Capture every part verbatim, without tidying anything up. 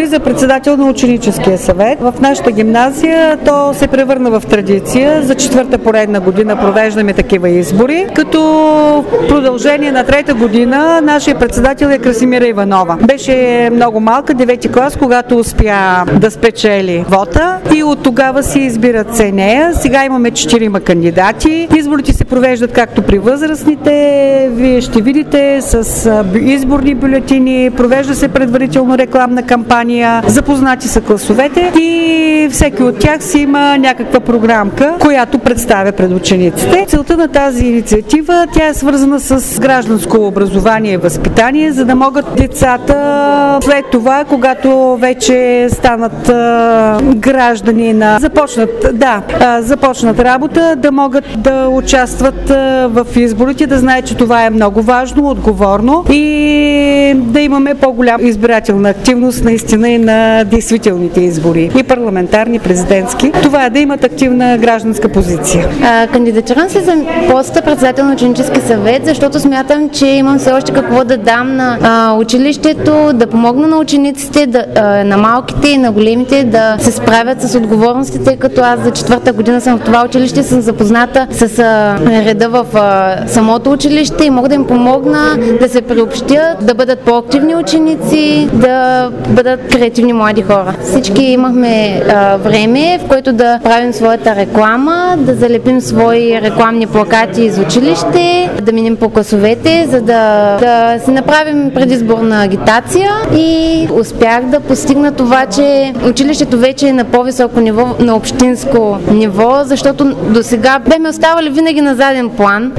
избори за председател на ученическия съвет. В нашата гимназия то се превърна в традиция. За четвърта поредна година провеждаме такива избори, като в продължение на трета година нашия председател е Красимира Иванова. Беше много малка, девети клас, когато успя да спечели вота и от тогава си избират се нея. Сега имаме четирима кандидати. Изборите се провеждат както при възрастните, вие ще видите, с изборни бюлетини, провежда се предварително рекламна кампания, запознати са класовете и всеки от тях си има някаква програмка, която представя пред учениците. Целта на тази инициатива, тя е свързана с гражданско образование и възпитание, за да могат децата след това, когато вече станат а, граждани на започнат, да, а, започнат работа, да могат да участват а, в изборите, да знаят, че това е много важно, отговорно и да имаме по-голяма избирателна активност наистина и на действителните избори. И парламентарни, президентски. Това е да имат активна гражданска позиция. А, кандидатирам се за поста председател на ученически съвет, защото смятам, че имам все още какво да дам на а, училището, да помогна на учениците, да, а, на малките и на големите да се справят с отговорностите, тъй като аз за четвърта година съм в това училище, съм запозната с а, реда в а, самото училище и мога да им помогна да се приобщят, да бъдат по-активни ученици, да бъдат креативни млади хора. Всички имахме а, време, в което да правим своята реклама, да залепим свои рекламни плакати из училище, да минем по класовете, за да, да си направим предизборна агитация и успях да постигна това, че училището вече е на по-високо ниво, на общинско ниво, защото до сега бехме оставали винаги на заден план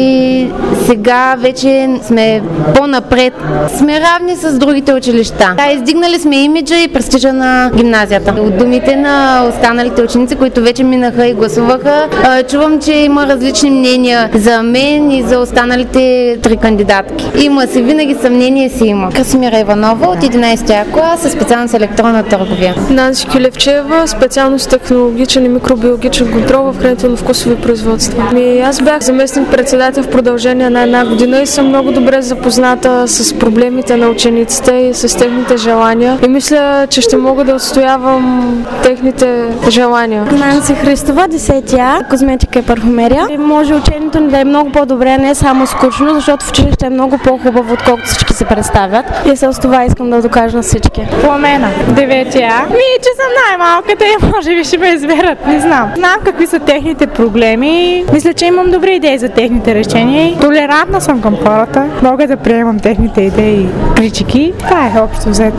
и сега вече сме по-напред. Сме равни с другите училища. Да, издигнали сме имиджа и престижа на гимназията. От думите на останалите ученици, които вече минаха и гласуваха, чувам, че има различни мнения за мен и за останалите три кандидатки. Има си, винаги съмнение си има. Красимира Иванова от единайсети А клас със специалност електронна търговия. Нанси Кюлевчева, специалност технологичен и микробиологичен контрол в хранително-вкусови производства. Ми, аз бях заместник председател в продължение на една година и съм много добре запозната с проблемите на учениците и с техните желания. И мисля, че ще мога да отстоявам техните желания. Нанси Христова, десети А, козметика и парфумерия. И може учението ни да е много по-добре, не само скучно, защото в училище е много по-хубаво, отколкото всички се представят. И с това искам да докажа на всички. Пламена, девети А. Ми, че съм най-малката и може би ще ме изберат, не знам. Знам какви са техните проблеми. Мисля, че имам добри идеи за техните решения. Толерантна съм към хората. Мога да приемам техните идеи и критики. Това е общо взето.